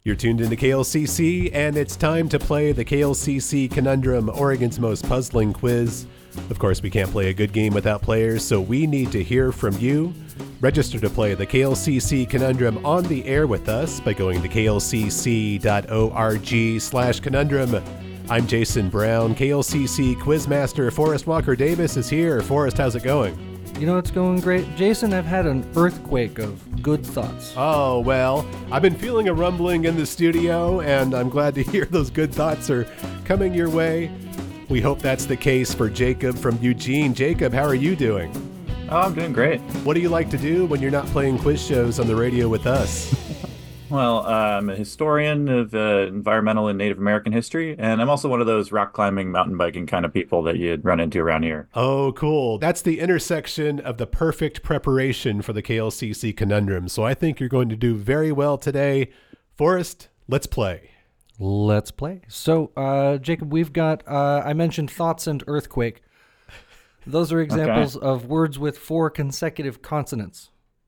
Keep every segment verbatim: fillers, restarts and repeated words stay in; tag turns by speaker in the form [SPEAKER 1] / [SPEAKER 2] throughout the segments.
[SPEAKER 1] You're tuned into K L C C, and it's time to play the K L C C Conundrum, Oregon's most puzzling quiz. Of course, we can't play a good game without players, so we need to hear from you. Register to play the K L C C Conundrum on the air with us by going to klcc.org slash conundrum. I'm Jason Brown. K L C C Quizmaster Forrest Walker Davis is here. Forrest, how's it going?
[SPEAKER 2] You know, it's going great. Jason, I've had an earthquake of good thoughts.
[SPEAKER 1] Oh, well, I've been feeling a rumbling in the studio, and I'm glad to hear those good thoughts are coming your way. We hope that's the case for Jacob from Eugene. Jacob, how are you doing?
[SPEAKER 3] Oh, I'm doing great.
[SPEAKER 1] What do you like to do when you're not playing quiz shows on the radio with us?
[SPEAKER 3] Well, uh, I'm a historian of uh, environmental and Native American history, and I'm also one of those rock climbing, mountain biking kind of people that you'd run into around here.
[SPEAKER 1] Oh, cool. That's the intersection of the perfect preparation for the K L C C Conundrum, so I think you're going to do very well today. Forrest, let's play.
[SPEAKER 2] Let's play. So, uh, Jacob, we've got, uh, I mentioned thoughts and earthquake. Those are examples okay. of words with four consecutive consonants.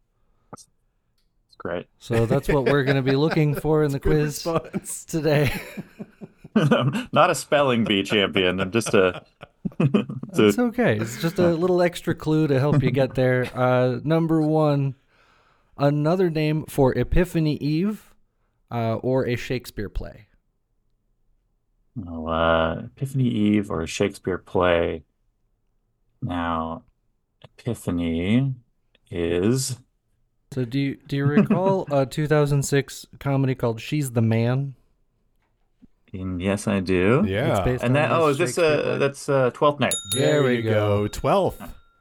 [SPEAKER 3] Great.
[SPEAKER 2] So that's what we're going to be looking for in the quiz response. Today.
[SPEAKER 3] I'm not a spelling bee champion. I'm just a...
[SPEAKER 2] It's okay. It's just a little extra clue to help you get there. Uh, number one, another name for Epiphany Eve uh, or a Shakespeare play.
[SPEAKER 3] Oh, uh, Epiphany Eve or a Shakespeare play. Now, Epiphany is...
[SPEAKER 2] So do you do you recall a two thousand six comedy called She's the Man?
[SPEAKER 3] And yes, I do.
[SPEAKER 1] Yeah.
[SPEAKER 2] It's based
[SPEAKER 3] and that
[SPEAKER 2] on
[SPEAKER 3] oh, is this uh that's uh Twelfth Night?
[SPEAKER 1] There, there we go. Twelfth.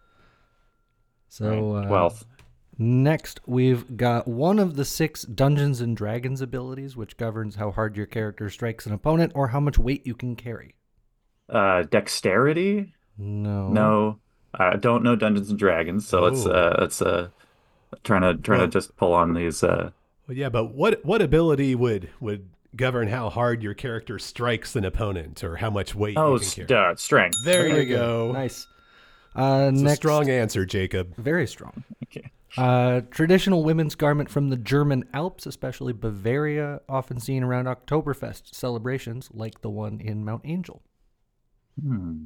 [SPEAKER 2] So uh,
[SPEAKER 3] twelfth.
[SPEAKER 2] Next, we've got one of the six Dungeons and Dragons abilities, which governs how hard your character strikes an opponent or how much weight you can carry.
[SPEAKER 3] Uh, dexterity?
[SPEAKER 2] No.
[SPEAKER 3] No, I don't know Dungeons and Dragons, so let's uh let's uh. Trying to trying well, to just pull on these. Uh...
[SPEAKER 1] Well, yeah, but what what ability would would govern how hard your character strikes an opponent or how much weight?
[SPEAKER 3] Oh,
[SPEAKER 1] you can carry?
[SPEAKER 3] Uh, strength.
[SPEAKER 1] There, there you go. go.
[SPEAKER 2] Nice. Uh,
[SPEAKER 1] it's
[SPEAKER 2] next,
[SPEAKER 1] a strong answer, Jacob.
[SPEAKER 2] Very strong.
[SPEAKER 3] Okay.
[SPEAKER 2] Uh, traditional women's garment from the German Alps, especially Bavaria, often seen around Oktoberfest celebrations, like the one in Mount Angel.
[SPEAKER 3] Hmm.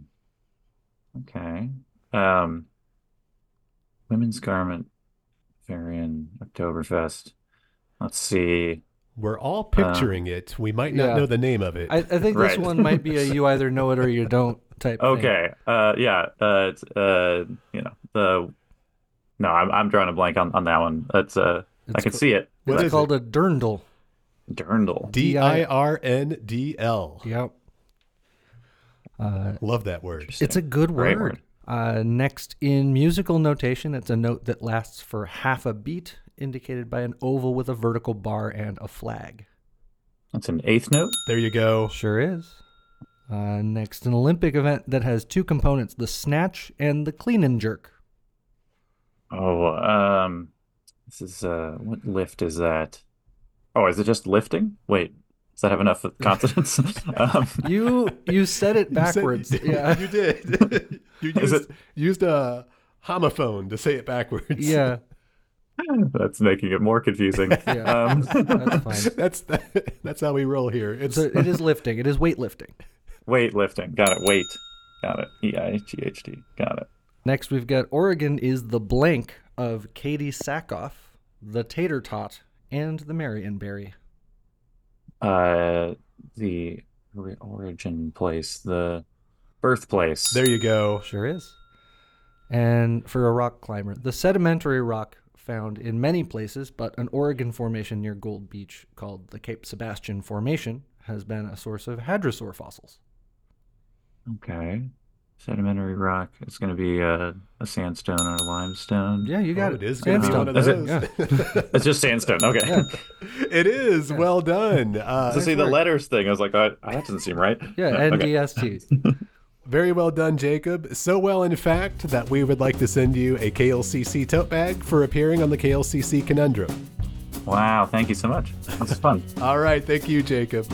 [SPEAKER 3] Okay. Um. Women's garment. Bavarian Oktoberfest. Let's see.
[SPEAKER 1] We're all picturing uh, it. We might not yeah. know the name of it.
[SPEAKER 2] I, I think
[SPEAKER 3] right.
[SPEAKER 2] this one might be a you either know it or you don't type
[SPEAKER 3] okay.
[SPEAKER 2] thing.
[SPEAKER 3] Uh, yeah. Uh, it's, uh, you know, the... No, I'm I'm drawing a blank on, on that one. That's uh, it's I can
[SPEAKER 2] co-
[SPEAKER 3] see it.
[SPEAKER 2] It's
[SPEAKER 1] what
[SPEAKER 2] called
[SPEAKER 1] it?
[SPEAKER 2] a dirndl.
[SPEAKER 3] Dirndl.
[SPEAKER 1] D I R N D L.
[SPEAKER 2] Yep.
[SPEAKER 1] Uh, Love that word.
[SPEAKER 2] It's a good word.
[SPEAKER 3] word.
[SPEAKER 2] Uh, next, in musical notation, it's a note that lasts for half a beat, indicated by an oval with a vertical bar and a flag.
[SPEAKER 3] That's an eighth note?
[SPEAKER 1] There you go.
[SPEAKER 2] Sure is. Uh, next, an Olympic event that has two components, the snatch and the clean and jerk.
[SPEAKER 3] Oh, um, this is, uh, what lift is that? Oh, is it just lifting? Wait. Does that have enough consonants? um,
[SPEAKER 2] you you said it backwards.
[SPEAKER 1] You said,
[SPEAKER 2] yeah,
[SPEAKER 1] you did. You used,
[SPEAKER 3] it,
[SPEAKER 1] used a homophone to say it backwards.
[SPEAKER 2] Yeah,
[SPEAKER 3] that's making it more confusing.
[SPEAKER 2] Yeah,
[SPEAKER 3] um,
[SPEAKER 2] that's fine.
[SPEAKER 1] That's that's how we roll here. It's
[SPEAKER 2] so it is lifting. It is weightlifting.
[SPEAKER 3] Weightlifting. Got it. Weight. Got it. E I G H T. Got it.
[SPEAKER 2] Next, we've got Oregon is the blank of Katie Sackhoff, the tater tot, and the Marionberry.
[SPEAKER 3] Uh, the origin place, the birthplace.
[SPEAKER 1] There you go.
[SPEAKER 2] Sure is. And for a rock climber, the sedimentary rock found in many places, but an Oregon formation near Gold Beach called the Cape Sebastian Formation has been a source of hadrosaur fossils.
[SPEAKER 3] Okay. Sedimentary rock. It's going to be a, a sandstone or a limestone.
[SPEAKER 2] Yeah, you got
[SPEAKER 1] oh,
[SPEAKER 2] it.
[SPEAKER 1] It is going to be one of those.
[SPEAKER 3] It? Yeah. It's just sandstone. Okay.
[SPEAKER 2] Yeah.
[SPEAKER 1] It is. Yeah. Well done. Uh,
[SPEAKER 3] so see the letters thing. I was like, oh, that doesn't seem right.
[SPEAKER 2] Yeah,
[SPEAKER 3] no,
[SPEAKER 2] N D S T.
[SPEAKER 3] Okay.
[SPEAKER 1] Very well done, Jacob. So well, in fact, that we would like to send you a K L C C tote bag for appearing on the K L C C Conundrum.
[SPEAKER 3] Wow. Thank you so much. This is fun.
[SPEAKER 1] All right. Thank you, Jacob.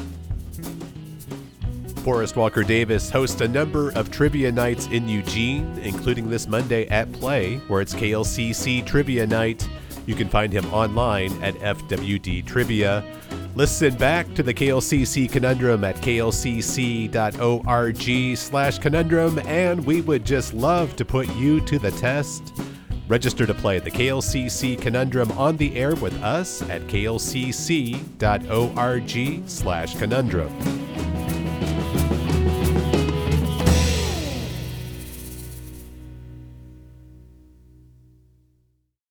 [SPEAKER 1] Forrest Walker Davis hosts a number of trivia nights in Eugene, including this Monday at Play, where it's K L C C Trivia Night. You can find him online at F W D Trivia. Listen back to the K L C C Conundrum at k l c c dot org slash conundrum, and we would just love to put you to the test. Register to play the K L C C Conundrum on the air with us at k l c c dot org slash conundrum.